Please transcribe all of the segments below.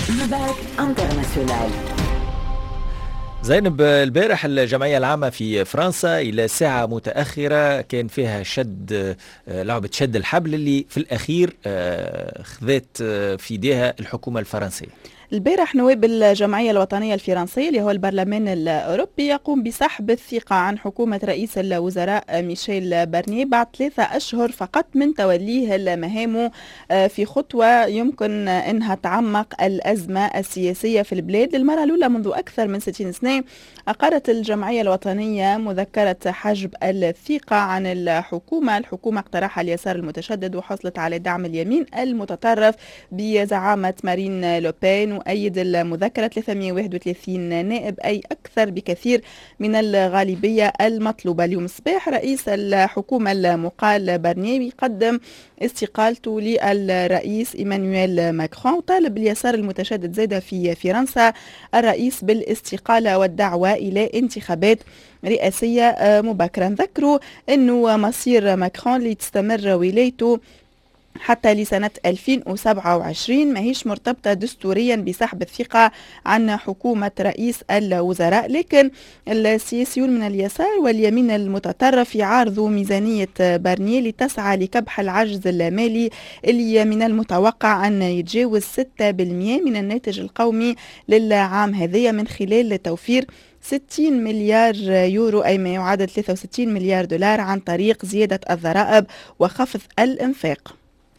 نبات انترناسيونال. زينب، البارح الجمعية العامة في فرنسا إلى ساعة متأخرة كان فيها لعبة شد الحبل اللي في الأخير خذت في ايديها الحكومة الفرنسية. البارح نواب الجمعية الوطنية الفرنسية اللي هو البرلمان الأوروبي يقوم بسحب الثقة عن حكومة رئيس الوزراء ميشيل بارنيه بعد 3 أشهر فقط من توليه المهام، في خطوة يمكن أنها تعمق الأزمة السياسية في البلاد للمرة الأولى منذ أكثر من 60 سنة. أقرت الجمعية الوطنية مذكرة حجب الثقة عن الحكومة اقترحها اليسار المتشدد وحصلت على دعم اليمين المتطرف بزعامة مارين لوبين. وأيد المذكرة 331 نائب، أي أكثر بكثير من الغالبية المطلوبة. اليوم الصباح رئيس الحكومة المقال بارنيه يقدم استقالته للرئيس إيمانويل ماكرون، وطالب اليسار المتشدد زاد في فرنسا الرئيس بالاستقالة والدعوة إلى انتخابات رئاسية مبكرة. ذكروا أنه مصير ماكرون لتستمر ولايته حتى لسنة 2027 ماهيش مرتبطة دستوريا بسحب الثقة عن حكومة رئيس الوزراء، لكن السياسيون من اليسار واليمين المتطرف يعارضوا ميزانية بارنيه لتسعى لكبح العجز المالي اللي من المتوقع أن يتجاوز 6% من الناتج القومي للعام هذا من خلال توفير 60 مليار يورو، أي ما يعادل 63 مليار دولار، عن طريق زيادة الضرائب وخفض الإنفاق.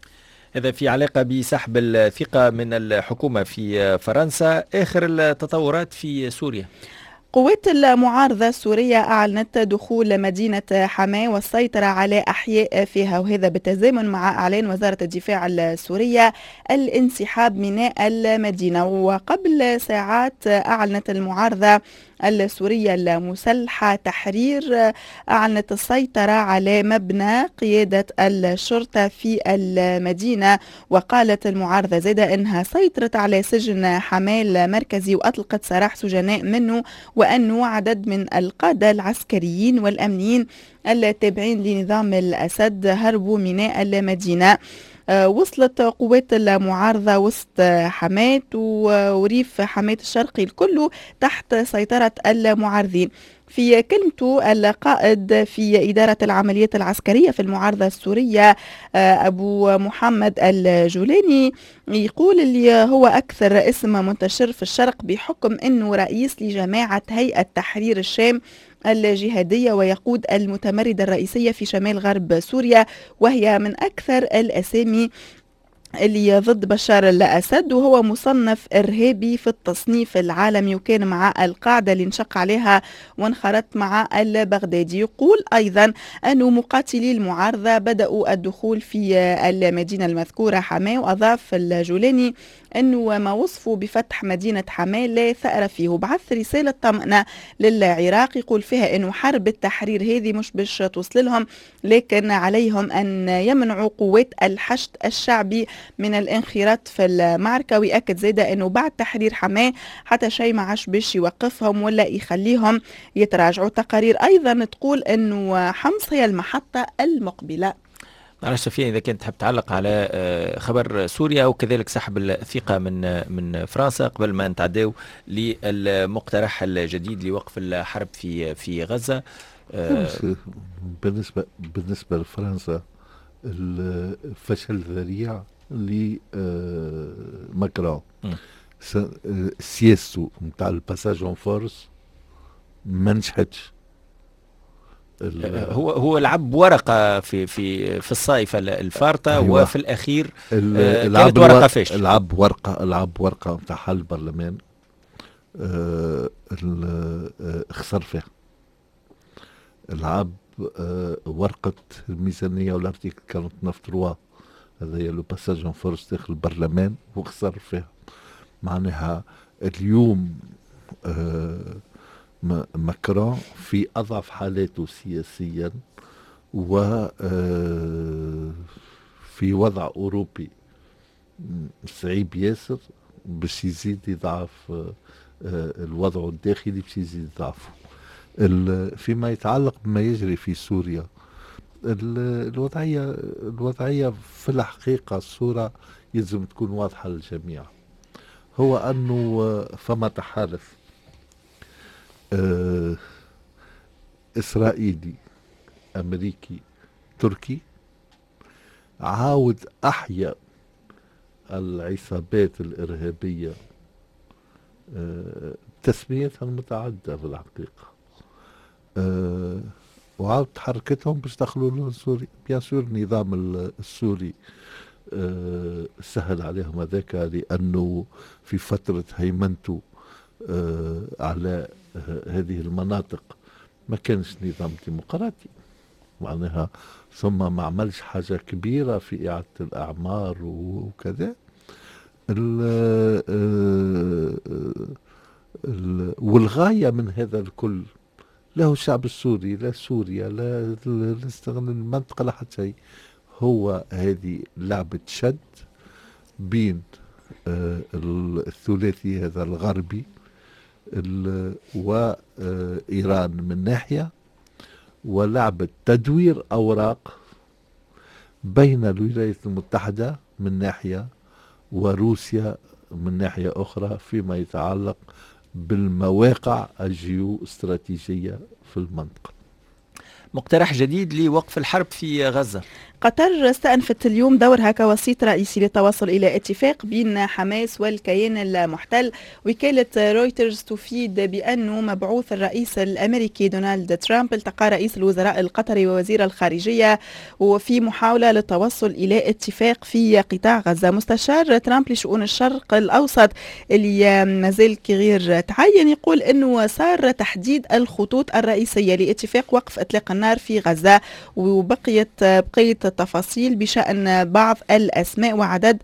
هذا في علاقة بسحب الثقة من الحكومة في فرنسا. آخر التطورات في سوريا، قوات المعارضة السورية أعلنت دخول مدينة حماة والسيطرة على أحياء فيها، وهذا بالتزامن مع إعلان وزارة الدفاع السورية الانسحاب من المدينة. وقبل ساعات أعلنت المعارضة السورية المسلحة تحرير أعلنت السيطرة على مبنى قيادة الشرطة في المدينة. وقالت المعارضة زادة أنها سيطرت على سجن حماة المركزي وأطلقت سراح سجناء منه، وأنه عدد من القادة العسكريين والأمنيين التابعين لنظام الأسد هربوا من المدينة. وصلت قوات المعارضة وسط حماة وريف حماة الشرقي الكل تحت سيطرة المعارضين. في كلمته القائد في إدارة العمليات العسكرية في المعارضة السورية أبو محمد الجولاني يقول اللي هو أكثر اسم منتشر في الشرق بحكم أنه رئيس لجماعة هيئة تحرير الشام الجهادية ويقود المتمردة الرئيسية في شمال غرب سوريا، وهي من أكثر الأسامي اللي ضد بشار الأسد، وهو مصنف إرهابي في التصنيف العالمي وكان مع القاعدة اللي انشق عليها وانخرط مع البغدادي. يقول أيضا أن مقاتلي المعارضة بدأوا الدخول في المدينة المذكورة حماة، وأضاف الجولاني أنه ما وصفوا بفتح مدينة حماة لا ثأر فيه. وبعث رسالة طمأنة للعراق يقول فيها أنه حرب التحرير هذه مش باش توصل لهم، لكن عليهم أن يمنعوا قوات الحشد الشعبي من الانخراط في المعركة. ويأكد زيادة أنه بعد تحرير حماة حتى شيء ما عاش باش يوقفهم ولا يخليهم يتراجعوا. تقارير أيضا تقول أنه حمص هي المحطة المقبلة. معلش سفيان، إذا كنت تحب تعلق على خبر سوريا وكذلك سحب الثقة من فرنسا قبل ما نتعداو للمقترح الجديد لوقف الحرب في غزة. بالنسبة لفرنسا الفشل ذريع لماكرون، سياسته نتاع الباساج اون فورس ما نجحتش. هو لعب ورقة في الصيف الفارطة. أيوة. وفي الأخير كانت ورقة فاشلة. لعب ورقة نتاع حل البرلمان، خسر فيها. لعب ورقة الميزانية والارتيكل 49 هذا لو باساج اون فورس داخل البرلمان وخسر فيها. معناها اليوم ماكرون في أضعف حالاته سياسيا و في وضع أوروبي صعيب ياسر باش يزيد يضعف الوضع الداخلي، باش يزيد يضعفه. فيما يتعلق بما يجري في سوريا، الوضعية في الحقيقة الصورة يلزم تكون واضحة للجميع. هو أنه فما تحالف إسرائيلي أمريكي تركي عاود أحيا العصابات الإرهابية تسميتها المتعددة في الحقيقة، وعاود حركتهم باش دخلوا له سوريا. بيان سور النظام السوري سهل عليهم هذاك، لأنه في فترة هيمنته على هذه المناطق ما كانش نظام ديمقراطي معناها، ثم ما عملش حاجة كبيرة في إعادة الأعمار وكذا. والغاية من هذا الكل له الشعب السوري، لا سوريا، لا المنطقة، لا حتى شيء، هو هذه لعبة شد بين الثلاثي هذا الغربي وإيران من ناحية، ولعبة تدوير أوراق بين الولايات المتحدة من ناحية وروسيا من ناحية أخرى، فيما يتعلق بالمواقع الجيو استراتيجية في المنطقة. مقترح جديد لوقف الحرب في غزة. قطر استأنفت اليوم دورها كوسيط رئيسي للتوصل إلى اتفاق بين حماس والكيان المحتل. وكالة رويترز تفيد بأنه مبعوث الرئيس الأمريكي دونالد ترامب التقى رئيس الوزراء القطري ووزير الخارجية وفي محاولة للتوصل إلى اتفاق في قطاع غزة. مستشار ترامب لشؤون الشرق الأوسط اللي مازال كغير تعين يقول أنه صار تحديد الخطوط الرئيسية لاتفاق وقف إطلاق النار في غزة، وبقية التفاصيل بشأن بعض الأسماء وعدد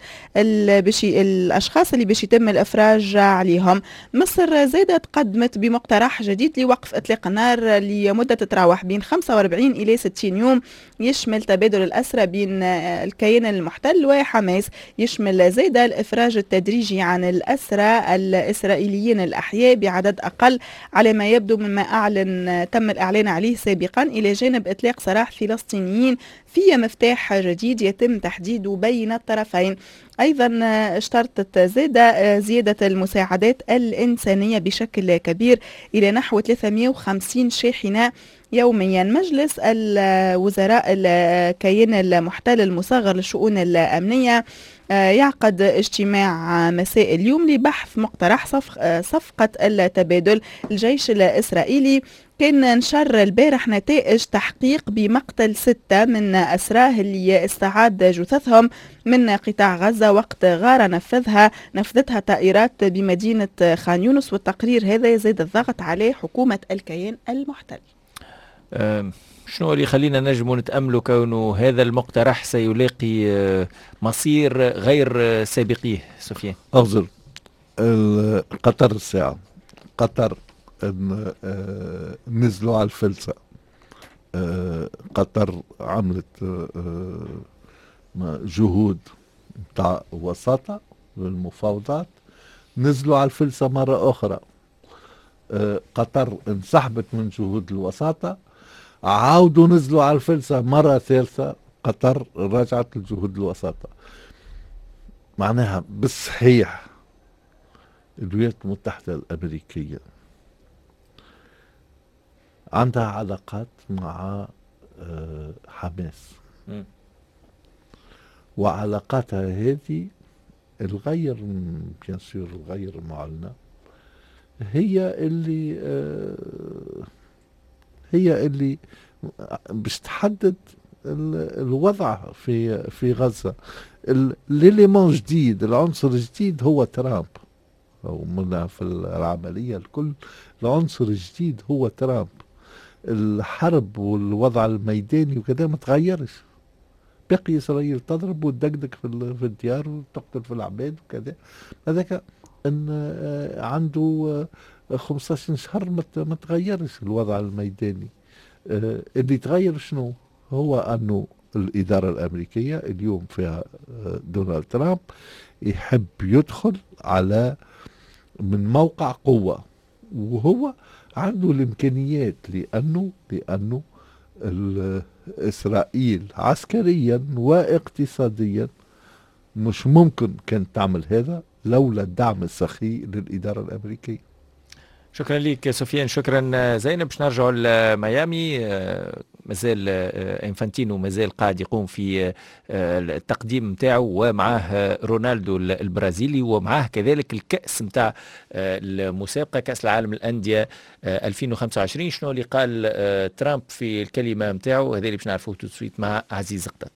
الأشخاص اللي باش يتم الإفراج عليهم. مصر زادت قدمت بمقترح جديد لوقف إطلاق النار لمدة تتراوح بين 45 إلى 60 يوم، يشمل تبادل الأسرى بين الكيان المحتل وحماس، يشمل زاد الإفراج التدريجي عن الأسرى الإسرائيليين الأحياء بعدد أقل على ما يبدو مما تم الإعلان عليه سابقا، إلى جانب إطلاق سراح فلسطينيين في مفتاح جديد يتم تحديده بين الطرفين. أيضا اشترطت زيادة المساعدات الإنسانية بشكل كبير إلى نحو 350 شاحنة يوميا. مجلس الوزراء الكيان المحتل المصغر للشؤون الأمنية يعقد اجتماع مساء اليوم لبحث مقترح صفقة التبادل. الجيش الإسرائيلي كان نشر البارح نتائج تحقيق بمقتل 6 من أسراه اللي استعاد جثثهم من قطاع غزة وقت غارة نفذتها طائرات بمدينة خان يونس، والتقرير هذا يزيد الضغط على حكومة الكيان المحتل. شنو اللي يخلينا نجم نتأملوا كونه هذا المقترح سيلاقي مصير غير سابقيه؟ سفيان أفضل قطر الساعة قطر نزلوا على الفلسة. قطر عملت جهود تاع وساطة للمفاوضات، نزلوا على الفلسة مرة أخرى. قطر انسحبت من جهود الوساطة، عاودوا نزلوا على الفلسة مرة ثالثة، قطر رجعت لجهود الوساطة. معناها بالصحيح الولايات المتحدة الأمريكية عندها علاقات مع حماس، وعلاقاتها هذه الغير بيان سور الغير معلنة هي اللي باش تحدد الوضع في غزة. الإليمون جديد، العنصر الجديد هو ترامب، ومن في العملية الكل العنصر الجديد هو ترامب. الحرب والوضع الميداني وكذا ما تغيرش، باقي إسرائيل تضرب وتدقدق في الديار وتقتل في العباد وكذا. هذاك ان عنده 15 شهر ما تغيرش الوضع الميداني. اللي تغير شنو هو انه الإدارة الأمريكية اليوم فيها دونالد ترامب يحب يدخل على من موقع قوة، وهو عنده الإمكانيات لأنه إسرائيل عسكريا واقتصاديا مش ممكن كانت تعمل هذا لولا الدعم السخي للإدارة الأمريكية. شكرا لك سفيان، شكرا زينب. باش نرجعوا لميامي. مازال انفانتينو مازال قاعد يقوم في التقديم نتاعو، ومعاه رونالدو البرازيلي، ومعاه كذلك الكأس نتاع المسابقة كأس العالم الأندية 2025. شنو اللي قال ترامب في الكلمة نتاعو؟ هذا اللي باش نعرفوه تو سويت مع عزيز قطط.